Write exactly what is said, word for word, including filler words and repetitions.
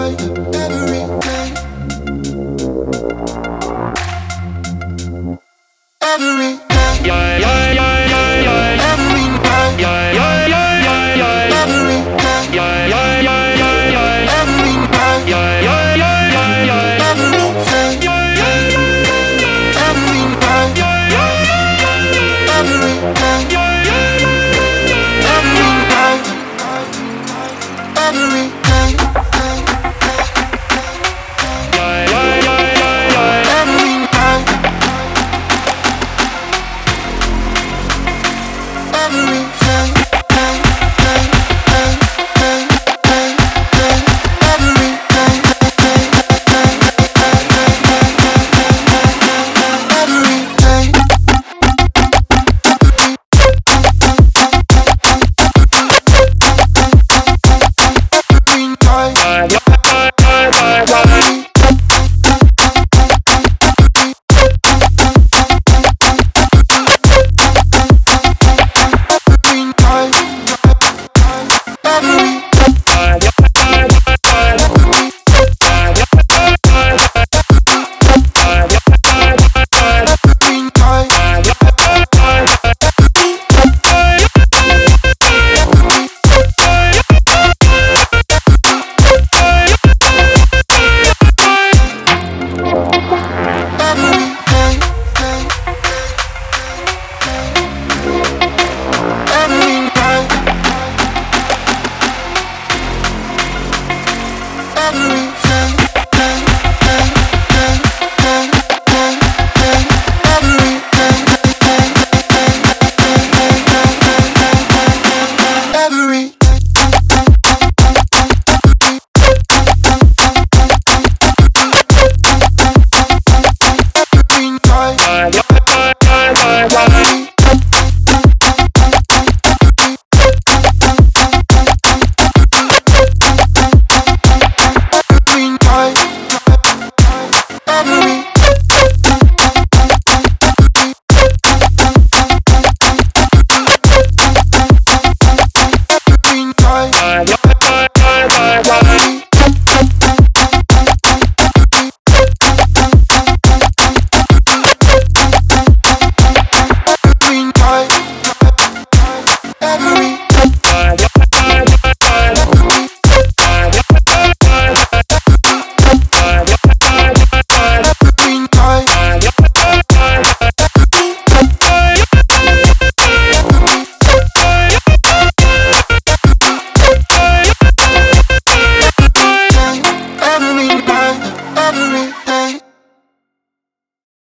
night, every day, every day, Yeah, yeah, yeah, yeah, yeah. every night, Yeah, yeah, yeah, yeah, yeah. every day, Yeah, yeah, yeah, yeah, yeah. every night, Yeah, yeah, yeah, yeah, yeah. every day, Yeah, yeah, yeah, yeah, yeah. every night, Yeah, yeah, yeah, yeah, yeah. every day, Yeah, yeah, yeah, yeah, yeah. every night, every day, Yeah, yeah, yeah, yeah, yeah. every night, every day, every day, every day. Yeah, yeah, yeah, yeah, yeah. Yeah, yeah, yeah, yeah, yeah. Yeah, yeah, yeah, yeah, yeah. Yeah, yeah, yeah, yeah, yeah. Yeah, yeah, yeah, yeah. Every